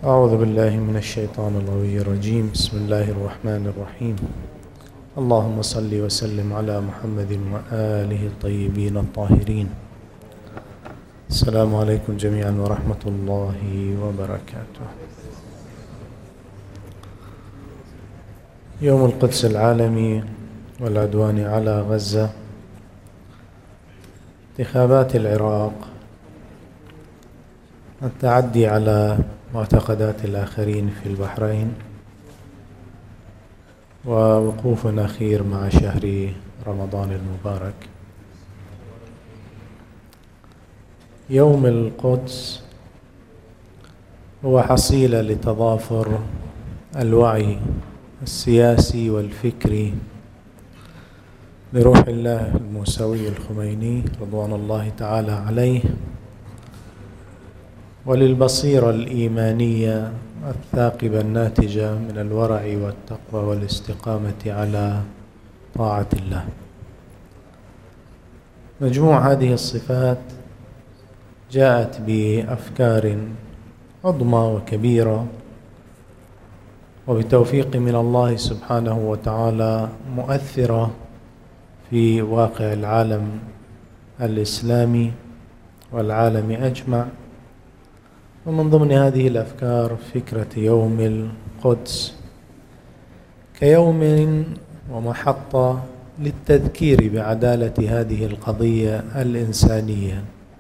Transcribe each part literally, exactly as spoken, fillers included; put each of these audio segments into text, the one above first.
أعوذ بالله من الشيطان الغوي الرجيم. بسم الله الرحمن الرحيم. اللهم صل وسلم على محمد وآله الطيبين الطاهرين. السلام عليكم جميعا ورحمة الله وبركاته. يوم القدس العالمي والعدوان على غزة، انتخابات العراق، التعدي على معتقدات الآخرين في البحرين، ووقوف أخير مع شهر رمضان المبارك. يوم القدس هو حصيلة لتضافر الوعي السياسي والفكري لروح الله الموسوي الخميني رضوان الله تعالى عليه، وللبصيرة الإيمانية الثاقبة الناتجة من الورع والتقوى والاستقامة على طاعة الله. مجموع هذه الصفات جاءت بأفكار عظمى وكبيرة، وبتوفيق من الله سبحانه وتعالى مؤثرة في واقع العالم الإسلامي والعالم أجمع. ومن ضمن هذه الأفكار فكرة يوم القدس كيوم ومحطة للتذكير بعدالة هذه القضية الإنسانية،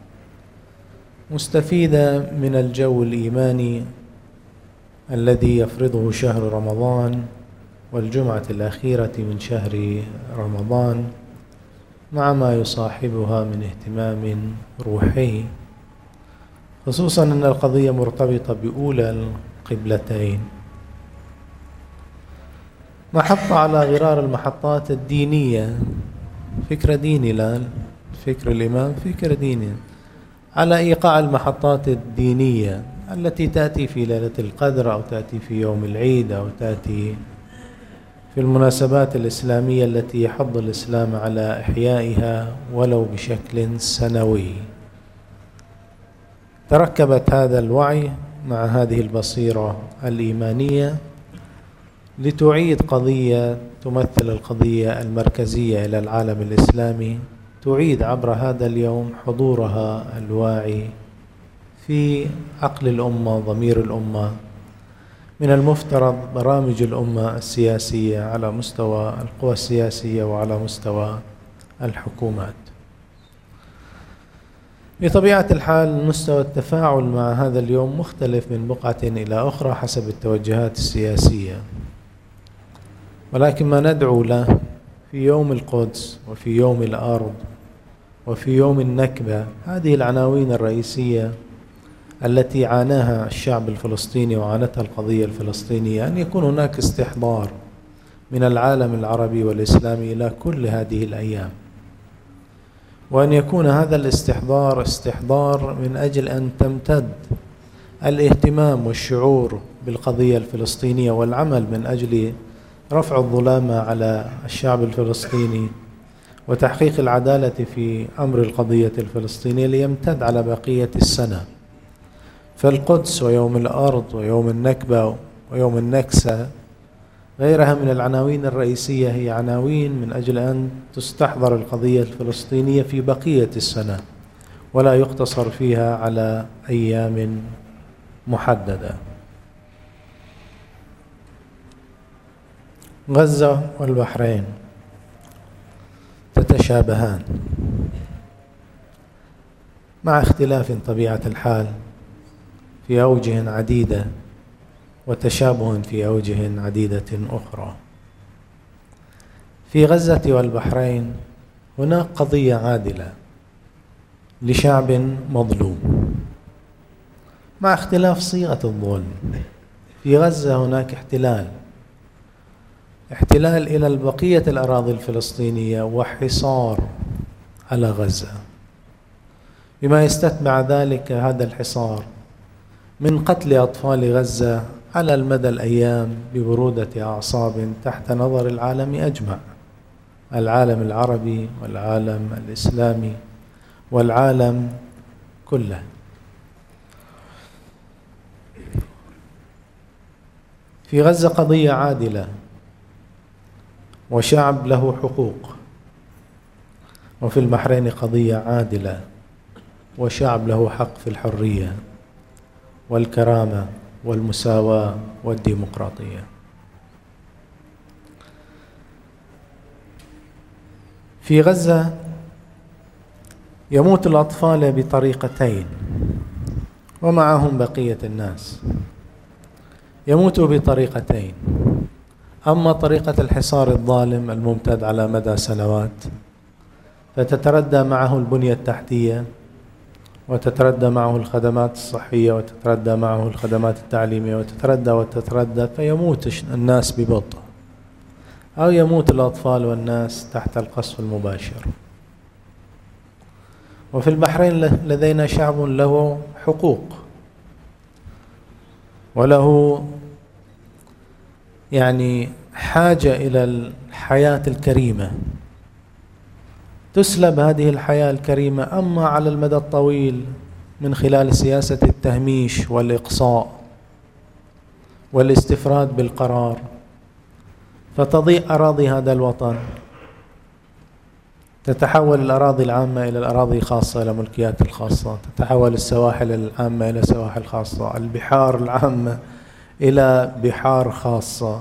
مستفيدة من الجو الإيماني الذي يفرضه شهر رمضان والجمعة الأخيرة من شهر رمضان، مع ما يصاحبها من اهتمام روحي، خصوصا أن القضية مرتبطة بأولى القبلتين، محطة على غرار المحطات الدينية. فكرة ديني الآن، فكر الإمام فكر ديني على إيقاع المحطات الدينية التي تأتي في ليلة القدر، أو تأتي في يوم العيد، أو تأتي في المناسبات الإسلامية التي يحض الإسلام على إحيائها ولو بشكل سنوي. تركبت هذا الوعي مع هذه البصيرة الإيمانية لتعيد قضية تمثل القضية المركزية إلى العالم الإسلامي، تعيد عبر هذا اليوم حضورها الواعي في عقل الأمة، ضمير الأمة. من المفترض برامج الأمة السياسية على مستوى القوى السياسية وعلى مستوى الحكومات. بطبيعة الحال مستوى التفاعل مع هذا اليوم مختلف من بقعة إلى أخرى حسب التوجهات السياسية، ولكن ما ندعو له في يوم القدس وفي يوم الأرض وفي يوم النكبة، هذه العناوين الرئيسية التي عاناها الشعب الفلسطيني وعانتها القضية الفلسطينية، أن يكون هناك استحضار من العالم العربي والإسلامي إلى كل هذه الأيام، وأن يكون هذا الاستحضار استحضار من أجل أن تمتد الاهتمام والشعور بالقضية الفلسطينية والعمل من أجل رفع الظلامة على الشعب الفلسطيني وتحقيق العدالة في أمر القضية الفلسطينية ليمتد على بقية السنة. فالقدس ويوم الأرض ويوم النكبة ويوم النكسة غيرها من العناوين الرئيسية هي عناوين من أجل أن تستحضر القضية الفلسطينية في بقية السنة، ولا يقتصر فيها على أيام محددة. غزة والبحرين تتشابهان مع اختلاف طبيعة الحال في أوجه عديدة، وتشابه في أوجه عديدة أخرى. في غزة والبحرين هناك قضية عادلة لشعب مظلوم، مع اختلاف صيغة الظلم. في غزة هناك احتلال احتلال إلى بقية الأراضي الفلسطينية وحصار على غزة، بما يستتبع ذلك هذا الحصار من قتل أطفال غزة على المدى الأيام ببرودة أعصاب تحت نظر العالم أجمع، العالم العربي والعالم الإسلامي والعالم كله. في غزة قضية عادلة وشعب له حقوق، وفي البحرين قضية عادلة وشعب له حق في الحرية والكرامة والمساواة والديمقراطية. في غزة يموت الأطفال بطريقتين ومعهم بقية الناس. يموتوا بطريقتين: أما طريقة الحصار الظالم الممتد على مدى سنوات، فتتردى معه البنية التحتية، وتتردى معه الخدمات الصحية، وتتردى معه الخدمات التعليمية، وتتردى وتتردى فيموت الناس ببطء، أو يموت الأطفال والناس تحت القصف المباشر. وفي البحرين لدينا شعب له حقوق وله يعني حاجة إلى الحياة الكريمة. تسلب هذه الحياة الكريمة أما على المدى الطويل من خلال سياسة التهميش والإقصاء والاستفراد بالقرار، فتضيء أراضي هذا الوطن، تتحول الأراضي العامة إلى الأراضي الخاصة، إلى ملكيات الخاصة، تتحول السواحل العامة إلى سواحل خاصة، البحار العامة إلى بحار خاصة،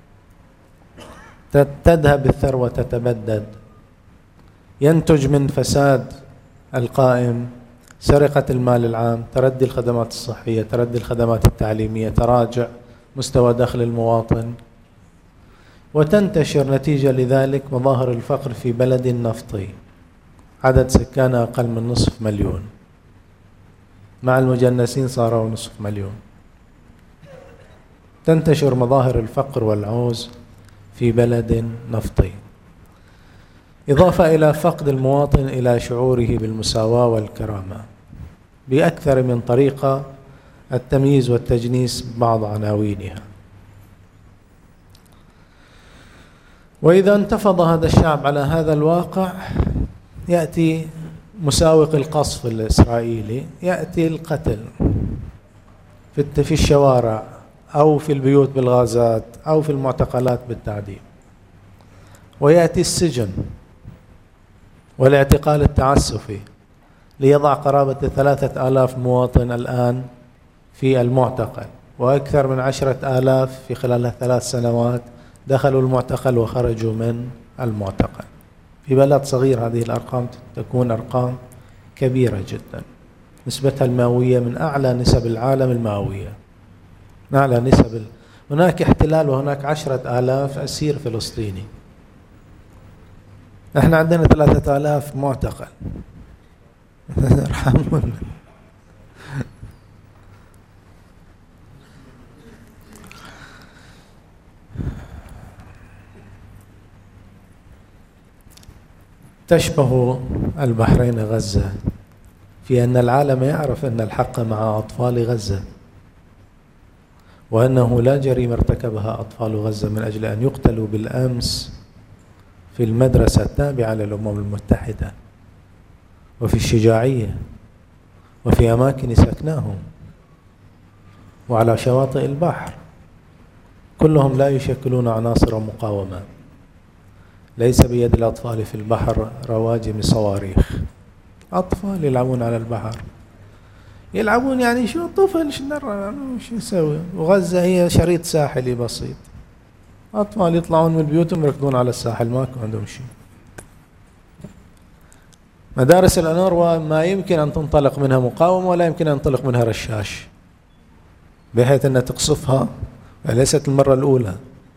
تذهب الثروة تتبدد، ينتج من فساد القائم سرقة المال العام، تردي الخدمات الصحية، تردي الخدمات التعليمية، تراجع مستوى دخل المواطن، وتنتشر نتيجة لذلك مظاهر الفقر في بلد نفطي عدد سكانه أقل من نصف مليون، مع المجنسين صاروا نصف مليون. تنتشر مظاهر الفقر والعوز في بلد نفطي، إضافة إلى فقد المواطن إلى شعوره بالمساواة والكرامة بأكثر من طريقة، التمييز والتجنيس ببعض عناوينها. وإذا انتفض هذا الشعب على هذا الواقع، يأتي مساوق القصف الإسرائيلي، يأتي القتل في الشوارع أو في البيوت بالغازات أو في المعتقلات بالتعذيب، ويأتي السجن والاعتقال التعسفي ليضع قرابة ثلاثة آلاف مواطن الآن في المعتقل، وأكثر من عشرة آلاف في خلال ثلاث سنوات دخلوا المعتقل وخرجوا من المعتقل. في بلد صغير هذه الأرقام تكون أرقام كبيرة جدا، نسبتها المئوية من أعلى نسب العالم المئوية، من أعلى نسب ال... هناك احتلال وهناك عشرة آلاف أسير فلسطيني، نحن عندنا ثلاثة آلاف معتقل. ارحمونا. تشبه البحرين غزة في أن العالم يعرف أن الحق مع أطفال غزة، وأنه لا جريمة ارتكبها أطفال غزة من أجل أن يقتلوا بالأمس في المدرسة التابعة للأمم المتحدة، وفي الشجاعية، وفي أماكن سكناهم، وعلى شواطئ البحر، كلهم لا يشكلون عناصر مقاومة. ليس بيد الأطفال في البحر رواجم صواريخ، أطفال يلعبون على البحر، يلعبون يعني شو طفل شو شو يسوي. وغزة هي شريط ساحلي بسيط، أطفال يطلعون من بيوتهم يركضون على الساحل، ماكو عندهم شيء. مدارس الأنوروا ما يمكن أن تنطلق منها مقاومة ولا يمكن أن ينطلق منها رشاش بحيث أن تقصفها، وليست المرة الأولى.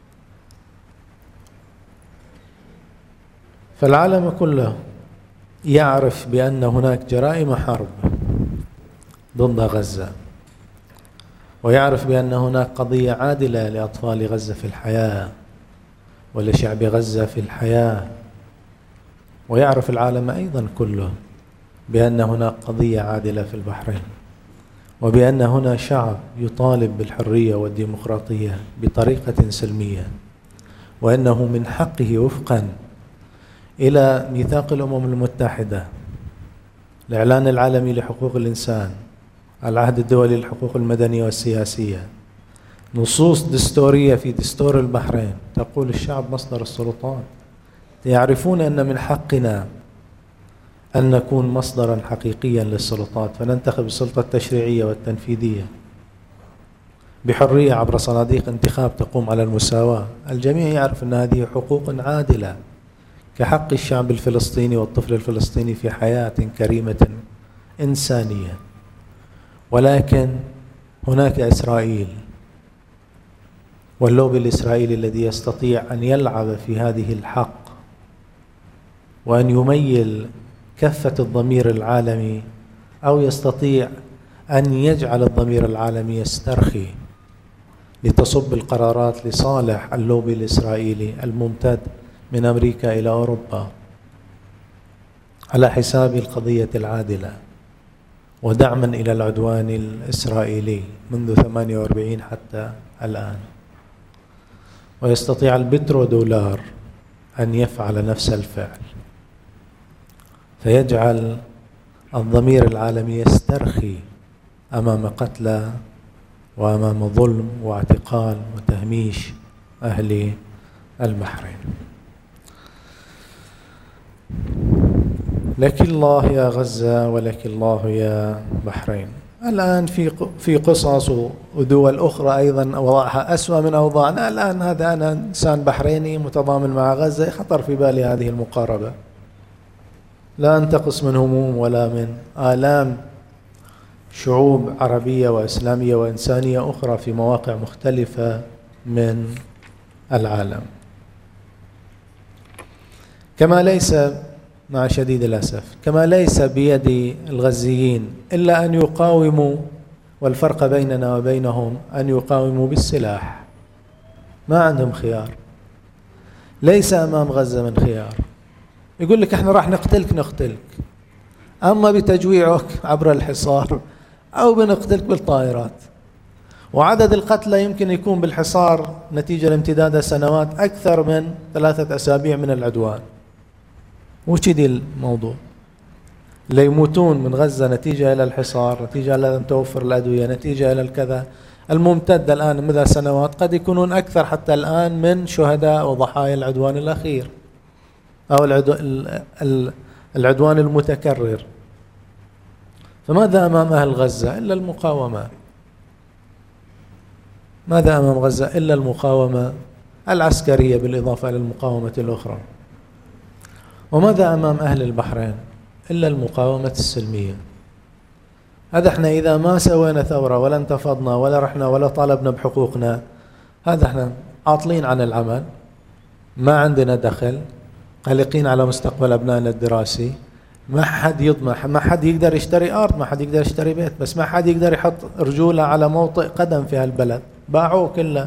فالعالم كله يعرف بأن هناك جرائم حرب ضد غزة، ويعرف بأن هناك قضية عادلة لأطفال غزة في الحياة ولشعب غزة في الحياة، ويعرف العالم أيضا كله بأن هناك قضية عادلة في البحرين، وبأن هنا شعب يطالب بالحرية والديمقراطية بطريقة سلمية، وأنه من حقه وفقا إلى ميثاق الأمم المتحدة، الإعلان العالمي لحقوق الإنسان، العهد الدولي للحقوق المدنية والسياسية، نصوص دستورية في دستور البحرين تقول الشعب مصدر السلطات. يعرفون أن من حقنا أن نكون مصدرا حقيقيا للسلطات، فننتخب السلطة التشريعية والتنفيذية بحرية عبر صناديق انتخاب تقوم على المساواة. الجميع يعرف أن هذه حقوق عادلة كحق الشعب الفلسطيني والطفل الفلسطيني في حياة كريمة إنسانية. ولكن هناك إسرائيل واللوبي الإسرائيلي الذي يستطيع أن يلعب في هذه الحق وأن يميل كفة الضمير العالمي، أو يستطيع أن يجعل الضمير العالمي يسترخي لتصب القرارات لصالح اللوبي الإسرائيلي الممتد من أمريكا إلى أوروبا على حساب القضية العادلة ودعما إلى العدوان الإسرائيلي منذ ثمانية وأربعين حتى الآن. ويستطيع البترودولار أن يفعل نفس الفعل، فيجعل الضمير العالمي يسترخي أمام قتلى وأمام ظلم واعتقال وتهميش أهل البحرين. لك الله يا غزة ولك الله يا بحرين. الآن في في قصص ودول أخرى أيضا أوضاعها أسوأ من أوضاعنا. الآن هذا أنا إنسان بحريني متضامن مع غزة، خطر في بالي هذه المقاربة، لا أنتقص من هموم ولا من آلام شعوب عربية وإسلامية وإنسانية أخرى في مواقع مختلفة من العالم. كما ليس، مع شديد الأسف، كما ليس بيد الغزيين إلا أن يقاوموا، والفرق بيننا وبينهم أن يقاوموا بالسلاح، ما عندهم خيار. ليس أمام غزة من خيار. يقول لك احنا راح نقتلك نقتلك، أما بتجويعك عبر الحصار أو بنقتلك بالطائرات. وعدد القتلى يمكن يكون بالحصار نتيجة لامتداد سنوات أكثر من ثلاثة أسابيع من العدوان. وشدي الموضوع اللي يموتون من غزة نتيجة إلى الحصار، نتيجة إلى أن توفر الأدوية، نتيجة إلى الكذا الممتد الآن مدى سنوات، قد يكونون أكثر حتى الآن من شهداء وضحايا العدوان الأخير أو العدوان المتكرر. فماذا أمام أهل غزة إلا المقاومة؟ ماذا أمام غزة إلا المقاومة العسكرية بالإضافة إلى المقاومة الأخرى؟ وماذا أمام أهل البحرين إلا المقاومة السلمية؟ هذا احنا إذا ما سوينا ثورة ولا انتفضنا ولا رحنا ولا طالبنا بحقوقنا، هذا احنا عاطلين عن العمل، ما عندنا دخل، قلقين على مستقبل أبنائنا الدراسي، ما حد يضمن، ما حد يقدر يشتري أرض، ما حد يقدر يشتري بيت، بس ما حد يقدر يحط رجوله على موطئ قدم في هالبلد. باعوه كله،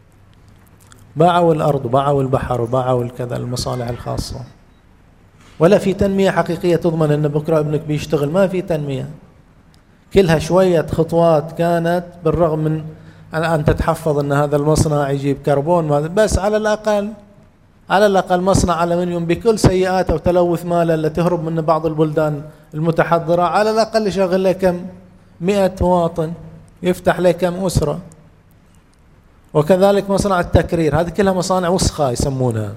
باعوا الأرض وباعوا البحر وباعوا الكذا، المصالح الخاصة. ولا في تنمية حقيقية تضمن أن بكرة ابنك بيشتغل، ما في تنمية، كلها شوية خطوات كانت بالرغم من أن تتحفظ أن هذا المصنع يجيب كربون، بس على الأقل على الأقل مصنع ألمنيوم بكل سيئات أو تلوث ماله اللي تهرب من بعض البلدان المتحضرة، على الأقل يشغل له كم مئة مواطن، يفتح له كم أسرة. وكذلك مصنع التكرير، هذه كلها مصانع وسخة يسمونها،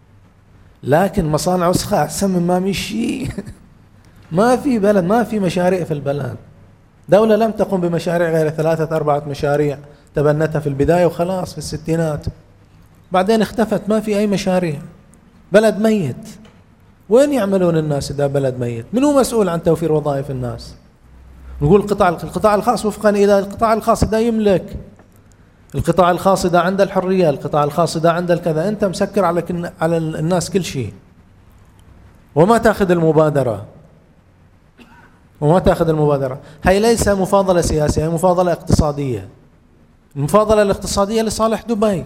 لكن مصانع وسخة أحسن من ما مشي. ما في بلد، ما في مشاريع في البلد. دولة لم تقم بمشاريع غير ثلاثة أربعة مشاريع تبنتها في البداية وخلاص في الستينات، بعدين اختفت، ما في أي مشاريع. بلد ميت. وين يعملون الناس إذا بلد ميت؟ من هو مسؤول عن توفير وظائف الناس؟ نقول القطاع القطاع الخاص، وفقا إلى القطاع الخاص إذا يملك، القطاع الخاص إذا عنده الحرية، القطاع الخاص إذا عنده الكذا، أنت مسكر على على الناس كل شيء، وما تأخذ المبادرة وما تأخذ المبادرة. هي ليس مفاضلة سياسية، هي مفاضلة اقتصادية. المفاضلة الاقتصادية لصالح دبي.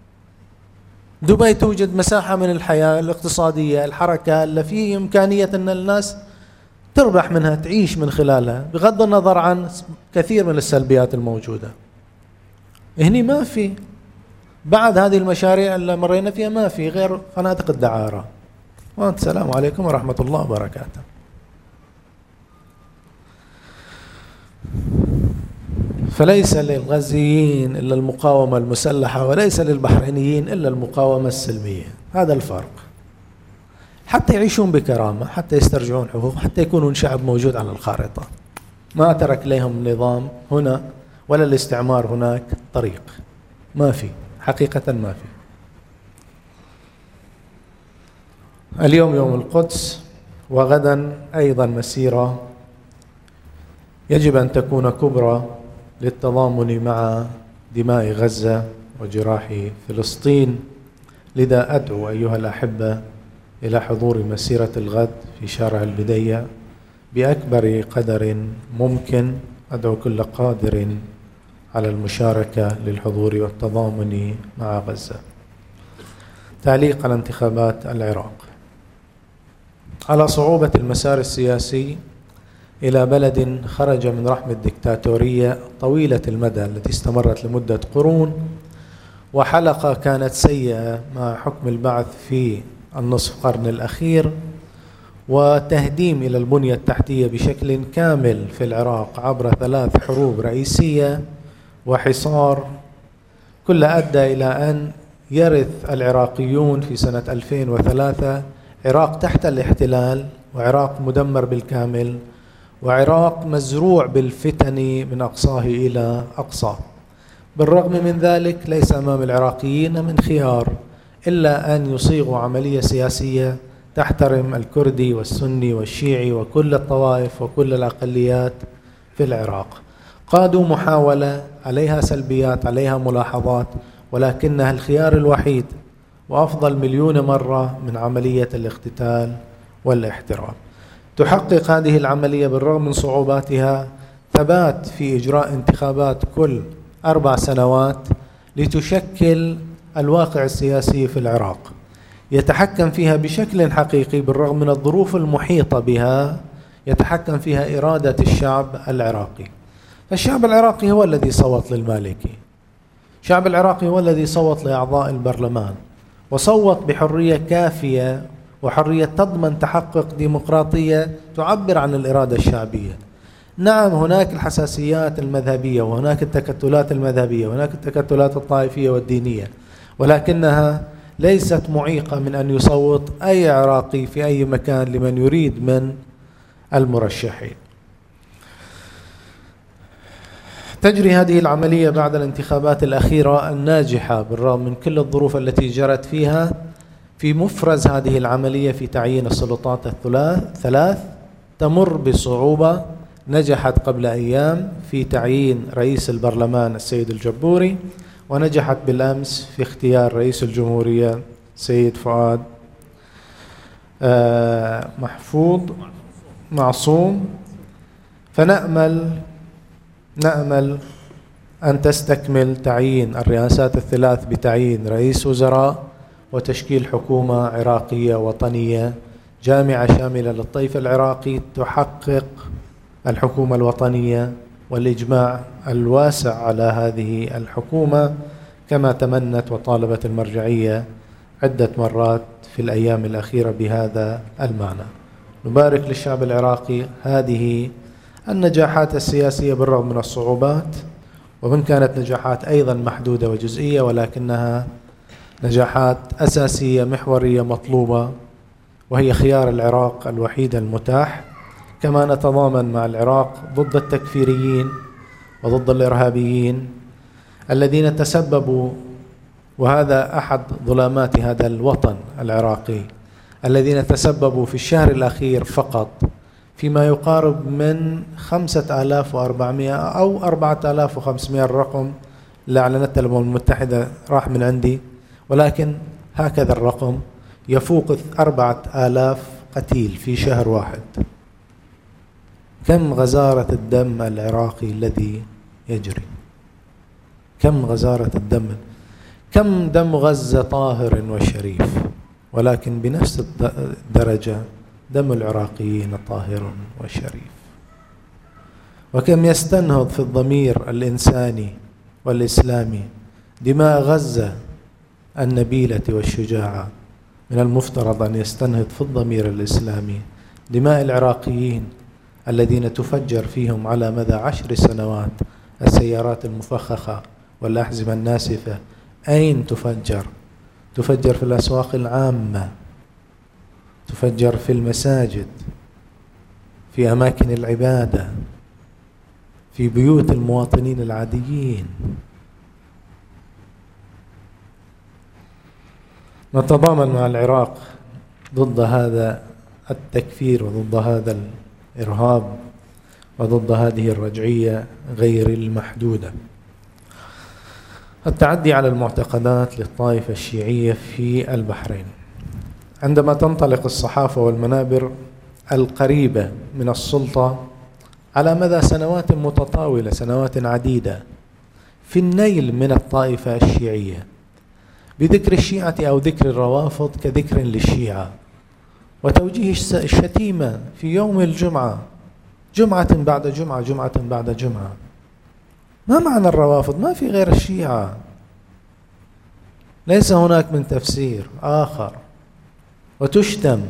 دبي توجد مساحة من الحياة الاقتصادية، الحركة اللي فيه إمكانية أن الناس تربح منها، تعيش من خلالها، بغض النظر عن كثير من السلبيات الموجودة. هني ما في، بعد هذه المشاريع اللي مرينا فيها ما في غير فنادق الدعارة. والسلام عليكم ورحمة الله وبركاته. فليس للغزيين إلا المقاومة المسلحة، وليس للبحرينيين إلا المقاومة السلمية. هذا الفرق، حتى يعيشون بكرامة، حتى يسترجعون حقوق، حتى يكونون شعب موجود على الخارطة. ما ترك لهم النظام هنا ولا الاستعمار هناك طريق، ما في، حقيقة ما في. اليوم يوم القدس، وغدا أيضا مسيرة يجب أن تكون كبرى للتضامن مع دماء غزة وجراح فلسطين. لذا أدعو أيها الأحبة إلى حضور مسيرة الغد في شارع البدية بأكبر قدر ممكن. أدعو كل قادر على المشاركة للحضور والتضامن مع غزة. تعليق على انتخابات العراق. على صعوبة المسار السياسي إلى بلد خرج من رحم الدكتاتورية طويلة المدى التي استمرت لمدة قرون، وحلقة كانت سيئة مع حكم البعث في النصف قرن الأخير، وتهديم إلى البنية التحتية بشكل كامل في العراق عبر ثلاث حروب رئيسية وحصار، كل أدى إلى أن يرث العراقيون في سنة ألفين وثلاثة عراق تحت الاحتلال، وعراق مدمر بالكامل، وعراق مزروع بالفتن من أقصاه إلى أقصاه. بالرغم من ذلك ليس أمام العراقيين من خيار إلا أن يصيغوا عملية سياسية تحترم الكردي والسني والشيعي وكل الطوائف وكل الأقليات في العراق. قادوا محاولة عليها سلبيات، عليها ملاحظات، ولكنها الخيار الوحيد وأفضل مليون مرة من عملية الاقتتال والاحترام. تحقق هذه العملية بالرغم من صعوباتها ثبات في إجراء انتخابات كل أربع سنوات لتشكل الواقع السياسي في العراق، يتحكم فيها بشكل حقيقي بالرغم من الظروف المحيطة بها، يتحكم فيها إرادة الشعب العراقي. فالشعب العراقي هو الذي صوت للمالكي، الشعب العراقي هو الذي صوت لأعضاء البرلمان، وصوت بحرية كافية وحرية تضمن تحقق ديمقراطية تعبر عن الإرادة الشعبية. نعم هناك الحساسيات المذهبية، وهناك التكتلات المذهبية، وهناك التكتلات الطائفية والدينية، ولكنها ليست معيقة من أن يصوت أي عراقي في أي مكان لمن يريد من المرشحين. تجري هذه العملية بعد الانتخابات الأخيرة الناجحة بالرغم من كل الظروف التي جرت فيها في مفرز هذه العملية في تعيين السلطات الثلاث. تمر بصعوبة، نجحت قبل أيام في تعيين رئيس البرلمان السيد الجبوري، ونجحت بالأمس في اختيار رئيس الجمهورية سيد فؤاد محفوظ معصوم. فنأمل نأمل أن تستكمل تعيين الرئاسات الثلاث بتعيين رئيس وزراء وتشكيل حكومة عراقية وطنية جامعة شاملة للطيف العراقي تحقق الحكومة الوطنية والإجماع الواسع على هذه الحكومة كما تمنت وطالبت المرجعية عدة مرات في الأيام الأخيرة بهذا المعنى. نبارك للشعب العراقي هذه النجاحات السياسية بالرغم من الصعوبات، ومن كانت نجاحات أيضا محدودة وجزئية، ولكنها نجاحات أساسية محورية مطلوبة، وهي خيار العراق الوحيد المتاح. كما نتضامن مع العراق ضد التكفيريين وضد الإرهابيين الذين تسببوا، وهذا أحد ظلامات هذا الوطن العراقي، الذين تسببوا في الشهر الأخير فقط فيما يقارب من خمسة آلاف وأربعمائة أو أربعة آلاف وخمسمائة، الرقم اللي أعلنته الأمم المتحدة راح من عندي، ولكن هكذا الرقم يفوق أربعة آلاف قتيل في شهر واحد. كم غزارة الدم العراقي الذي يجري، كم غزارة الدم، كم دم غزة طاهر وشريف، ولكن بنفس الدرجة دم العراقيين طاهر وشريف. وكم يستنهض في الضمير الإنساني والإسلامي دماء غزة النبيلة والشجاعة، من المفترض أن يستنهض في الضمير الإسلامي دماء العراقيين الذين تفجر فيهم على مدى عشر سنوات السيارات المفخخة والأحزمة الناسفة أين تفجر؟ تفجر في الأسواق العامة، تفجر في المساجد، في أماكن العبادة، في بيوت المواطنين العاديين. نتضامن مع العراق ضد هذا التكفير وضد هذا الإرهاب وضد هذه الرجعية غير المحدودة. التعدي على المعتقدات للطائفة الشيعية في البحرين. عندما تنطلق الصحافة والمنابر القريبة من السلطة على مدى سنوات متطاولة، سنوات عديدة، في النيل من الطائفة الشيعية بذكر الشيعة أو ذكر الروافض كذكر للشيعة، وتوجيه الشتيمة في يوم الجمعة، جمعة بعد جمعة، جمعة بعد جمعة. ما معنى الروافض؟ ما في غير الشيعة، ليس هناك من تفسير آخر. وتشتم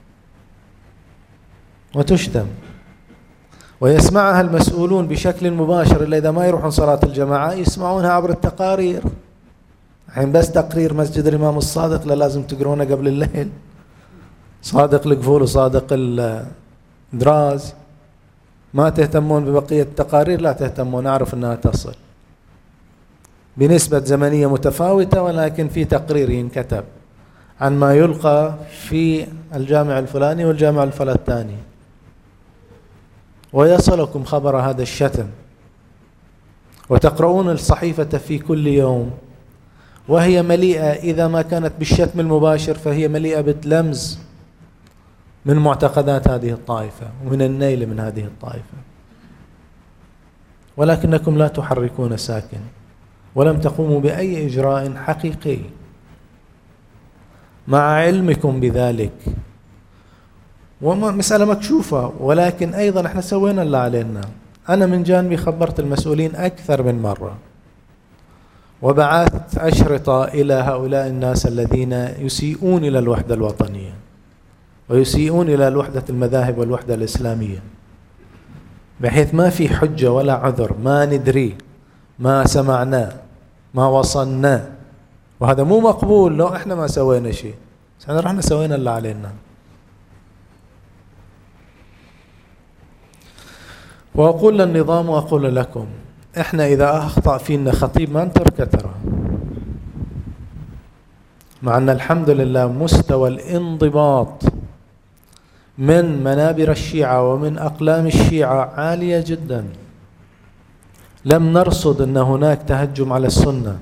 وتشتم ويسمعها المسؤولون بشكل مباشر، إلا إذا ما يروحون صلاة الجماعة يسمعونها عبر التقارير. الحين بس تقرير مسجد الإمام الصادق لا لازم تقرونه قبل الليل، صادق القفول وصادق الدراز، ما تهتمون ببقية التقارير، لا تهتمون، أعرف أنها تصل بنسبة زمنية متفاوتة، ولكن في تقرير ينكتب عن ما يلقى في الجامع الفلاني والجامع الفلاني، ويصلكم خبر هذا الشتم، وتقرؤون الصحيفة في كل يوم، وهي مليئة إذا ما كانت بالشتم المباشر فهي مليئة باللمز من معتقدات هذه الطائفة ومن النيل من هذه الطائفة، ولكنكم لا تحركون ساكن ولم تقوموا بأي إجراء حقيقي مع علمكم بذلك. ومسألة مكشوفة، ولكن أيضا احنا سوينا اللي علينا. أنا من جانبي خبرت المسؤولين أكثر من مرة، وبعثت أشرطة إلى هؤلاء الناس الذين يسيئون إلى الوحدة الوطنية ويسيئون إلى الوحدة المذاهب والوحدة الإسلامية، بحيث ما في حجة ولا عذر، ما ندري، ما سمعنا، ما وصلنا، وهذا مو مقبول لو احنا ما سوينا شيء. احنا رحنا سوينا اللي علينا. وأقول للنظام وأقول لكم، احنا إذا أخطأ فينا خطيب ما نتركه ترى، مع أن الحمد لله مستوى الانضباط من منابر الشيعة ومن أقلام الشيعة عالية جدا. لم نرصد أن هناك تهجم على السنة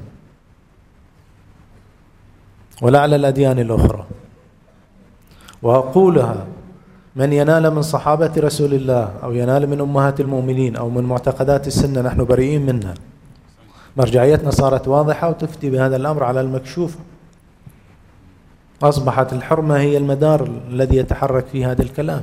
ولا على الأديان الأخرى. وأقولها، من ينال من صحابة رسول الله أو ينال من أمهات المؤمنين أو من معتقدات السنة نحن بريئين منها. مرجعيتنا صارت واضحة وتفتي بهذا الأمر على المكشوف. أصبحت الحرمة هي المدار الذي يتحرك فيه هذا الكلام.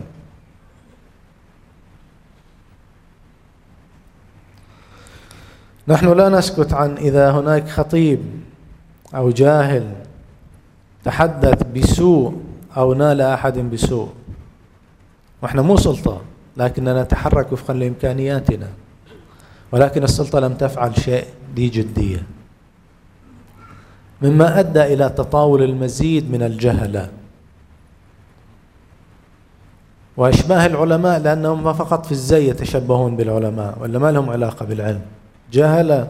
نحن لا نسكت عن إذا هناك خطيب أو جاهل تحدث بسوء أو نال أحد بسوء، وإحنا مو سلطة، لكننا نتحرك وفقا لإمكانياتنا، ولكن السلطة لم تفعل شيء ذي جدية، مما أدى إلى تطاول المزيد من الجهلة وإشباه العلماء، لأنهم فقط في الزي يتشبهون بالعلماء ولا ما لهم علاقة بالعلم. جهلة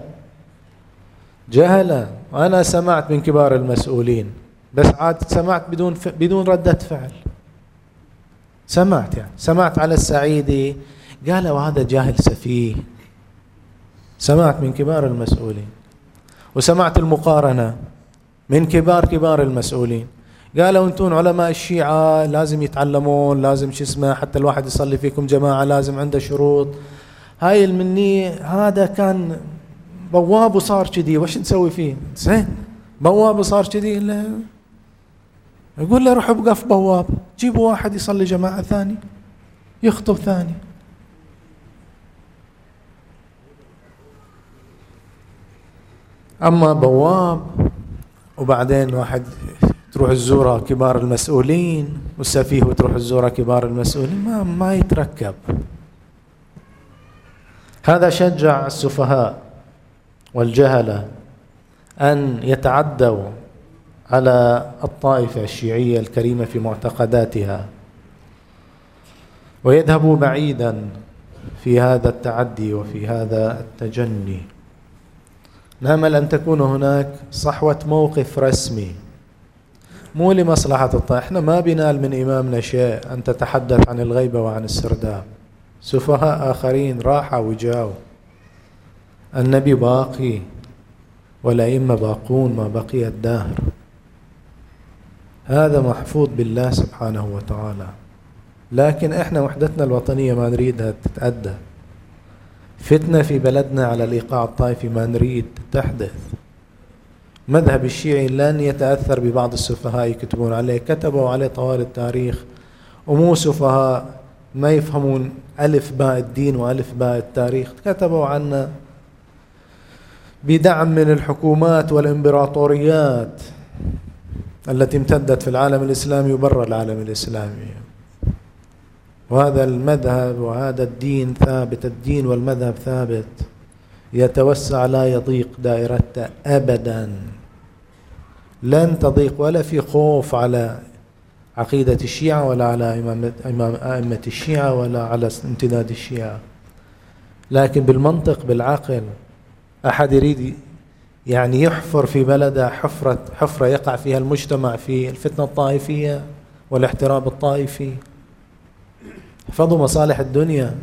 جهلة. وأنا سمعت من كبار المسؤولين، بس عاد سمعت بدون ف... بدون ردة فعل. سمعت يعني سمعت على السعيدي قال وهذا جاهل سفيه. سمعت من كبار المسؤولين، وسمعت المقارنة من كبار كبار المسؤولين، قالوا انتم علماء الشيعة لازم يتعلمون، لازم شو اسمه، حتى الواحد يصلي فيكم جماعة لازم عنده شروط. هاي المني هذا كان بواب وصار كذي، وش نسوي فيه؟ زين بواب وصار كذي، يقول له روح ابقى بواب، جيبوا واحد يصلي جماعة ثاني يخطب ثاني. أما بواب وبعدين واحد تروح الزورة كبار المسؤولين والسفيه وتروح الزورة كبار المسؤولين، ما ما يتركب. هذا شجع السفهاء والجهلة أن يتعدوا على الطائفة الشيعية الكريمة في معتقداتها ويذهبوا بعيدا في هذا التعدي وفي هذا التجني. نأمل أن تكون هناك صحوة موقف رسمي، مو لمصلحة الطائفة. احنا ما بنال من إمامنا شيء أن تتحدث عن الغيبة وعن السرداب. سفهاء آخرين راحوا وجاوا. النبي باقي والأئمة باقون ما بقي الدهر. هذا محفوظ بالله سبحانه وتعالى. لكن احنا وحدتنا الوطنية ما نريدها تتأدى. فتنة في بلدنا على الإيقاع الطائفي ما نريد تحدث. مذهب الشيعي لن يتأثر ببعض السفهاء يكتبون عليه، كتبوا عليه طوال التاريخ، ومو سفهاء ما يفهمون ألف باء الدين وألف باء التاريخ، كتبوا عنه بدعم من الحكومات والإمبراطوريات التي امتدت في العالم الإسلامي وبرا العالم الإسلامي. وهذا المذهب وهذا الدين ثابت، الدين والمذهب ثابت، يتوسع لا يضيق دائرته أبدا، لن تضيق، ولا في خوف على عقيدة الشيعة ولا على إمام أئمة الشيعة ولا على امتداد الشيعة. لكن بالمنطق بالعقل، أحد يريد يعني يحفر في بلده حفرة حفرة يقع فيها المجتمع في الفتنة الطائفية والاحتراب الطائفي. احفظوا مصالح الدنيا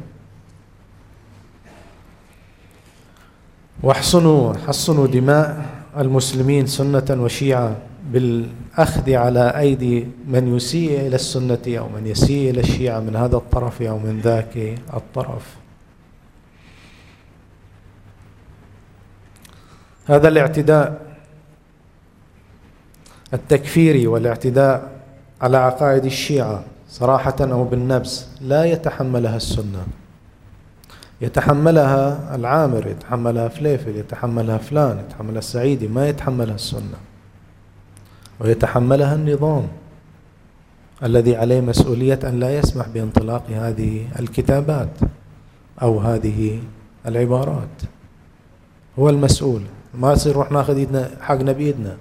واحصنوا حصنوا دماء المسلمين سنة وشيعة بالأخذ على أيدي من يسيء إلى السنة أو من يسيء إلى الشيعة من هذا الطرف أو من ذاك الطرف. هذا الاعتداء التكفيري والاعتداء على عقائد الشيعة صراحة أو بالنبس لا يتحملها السنة، يتحملها العامر، يتحملها فليفل، يتحملها فلان، يتحملها السعيدي، ما يتحملها السنة. ويتحملها النظام الذي عليه مسؤولية أن لا يسمح بانطلاق هذه الكتابات أو هذه العبارات. هو المسؤول. ما يصير نروح ناخذ حقنا بإيدنا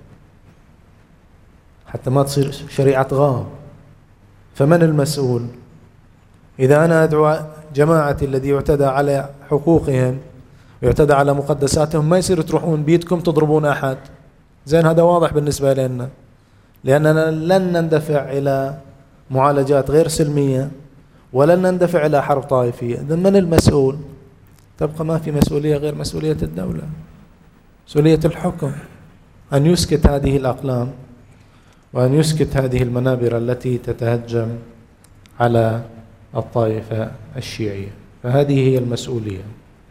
حتى ما تصير شريعة غاب. فمن المسؤول؟ إذا أنا أدعو جماعتي الذي يعتدى على حقوقهم ويعتدى على مقدساتهم، ما يصير تروحون بيتكم تضربون أحد. زين، هذا واضح بالنسبة لنا، لأننا لن نندفع إلى معالجات غير سلمية ولن نندفع إلى حرب طائفية. إذن من المسؤول؟ تبقى ما في مسؤولية غير مسؤولية الدولة، مسؤولية الحكم، أن يسكت هذه الأقلام وأن يسكت هذه المنابر التي تتهجم على الطائفة الشيعية. فهذه هي المسؤولية.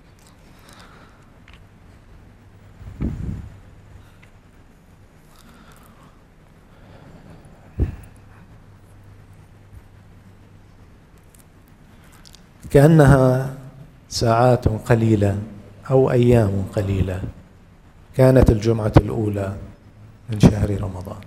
كأنها ساعات قليلة أو أيام قليلة كانت الجمعة الأولى من شهر رمضان،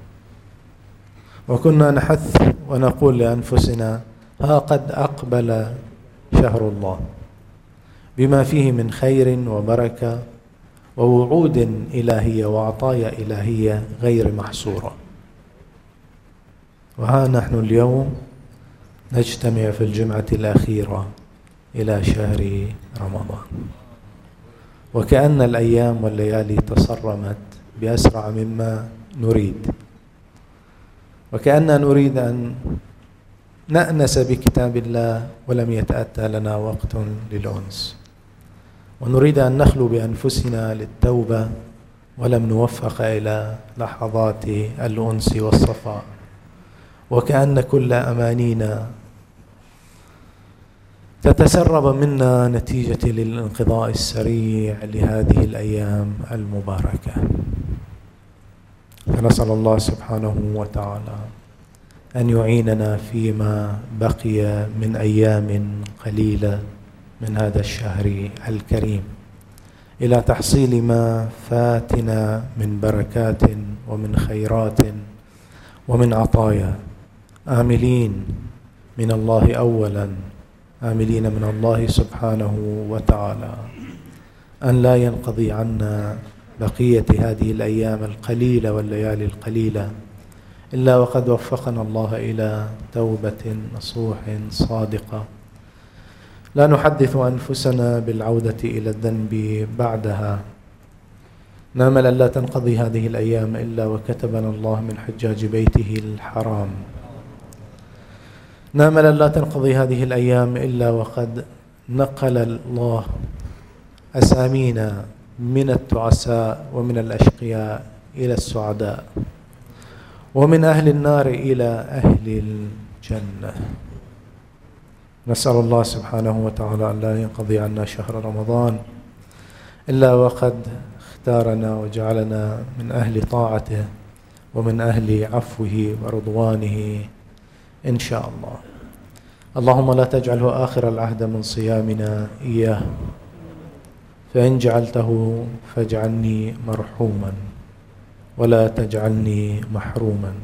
وكنا نحث ونقول لأنفسنا: ها قد أقبل شهر الله بما فيه من خير وبركة ووعود إلهية وعطايا إلهية غير محصورة. وها نحن اليوم نجتمع في الجمعة الأخيرة إلى شهر رمضان، وكأن الأيام والليالي تصرمت بأسرع مما نريد، وكأننا نريد أن نأنس بكتاب الله ولم يتأتى لنا وقت للأنس، ونريد أن نخلو بأنفسنا للتوبة ولم نوفق إلى لحظات الأنس والصفاء، وكأن كل أمانينا تتسرب منا نتيجة للانقضاء السريع لهذه الأيام المباركة. فنسأل الله سبحانه وتعالى أن يعيننا فيما بقي من أيام قليلة من هذا الشهر الكريم إلى تحصيل ما فاتنا من بركات ومن خيرات ومن عطايا، آملين من الله أولا آملين من الله سبحانه وتعالى أن لا ينقضي عنا بقية هذه الأيام القليلة والليالي القليلة إلا وقد وفقنا الله إلى توبة نصوح صادقة، لا نحدث أنفسنا بالعودة إلى الذنب بعدها. نامل أن لا تنقضي هذه الأيام إلا وكتبنا الله من حجاج بيته الحرام. نامل أن لا تنقضي هذه الأيام إلا وقد نقل الله أسامينا من التعساء ومن الأشقياء إلى السعداء، ومن أهل النار إلى أهل الجنة. نسأل الله سبحانه وتعالى أن لا ينقضي عنا شهر رمضان إلا وقد اختارنا وجعلنا من أهل طاعته ومن أهل عفوه ورضوانه إن شاء الله. اللهم لا تجعله آخر العهد من صيامنا إياه، فإن جعلته فاجعلني مرحوما ولا تجعلني محروما،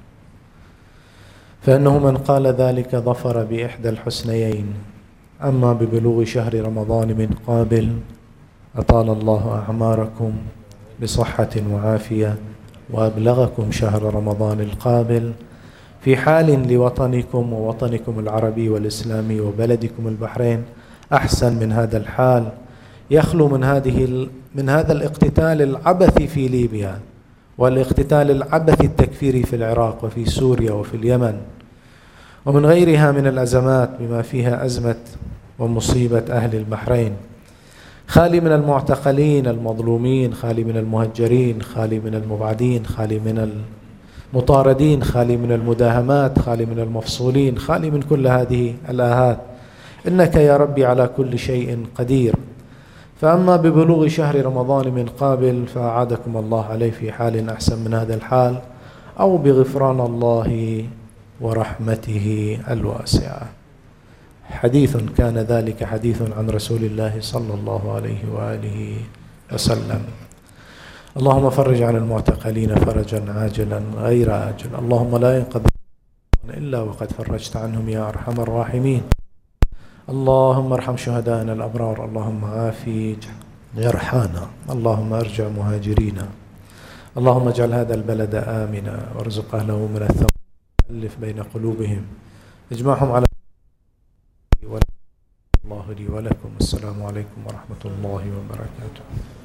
فإنه من قال ذلك ظفر بإحدى الحسنيين. أما ببلوغ شهر رمضان من قابل أطال الله أعماركم بصحة وعافية وأبلغكم شهر رمضان القابل في حال لوطنكم ووطنكم العربي والإسلامي وبلدكم البحرين أحسن من هذا الحال، يخلو من هذه من هذا الاقتتال العبثي في ليبيا والاقتتال العبثي التكفيري في العراق وفي سوريا وفي اليمن ومن غيرها من الأزمات بما فيها أزمة ومصيبة أهل البحرين، خالي من المعتقلين المظلومين، خالي من المهجرين، خالي من المبعدين، خالي من المطاردين، خالي من المداهمات، خالي من المفصولين، خالي من كل هذه الآهات. إنك يا ربي على كل شيء قدير. فأما ببلوغ شهر رمضان من قابل فأعادكم الله عليه في حال أحسن من هذا الحال، أو بغفران الله ورحمته الواسعة. حديث كان ذلك حديث عن رسول الله صلى الله عليه وآله وسلم. اللهم فرج عن المعتقلين فرجا عاجلا غير آجل. اللهم لا ينقضي إلا وقد فرجت عنهم يا أرحم الراحمين. اللهم ارحم شهدائنا الأبرار. اللهم عافي جرحانا. اللهم ارجع مهاجرينا. اللهم اجعل هذا البلد آمنا وارزق أهله من الثمرات، ألف بين قلوبهم، اجمعهم على الله لي ولكم. السلام عليكم ورحمة الله وبركاته.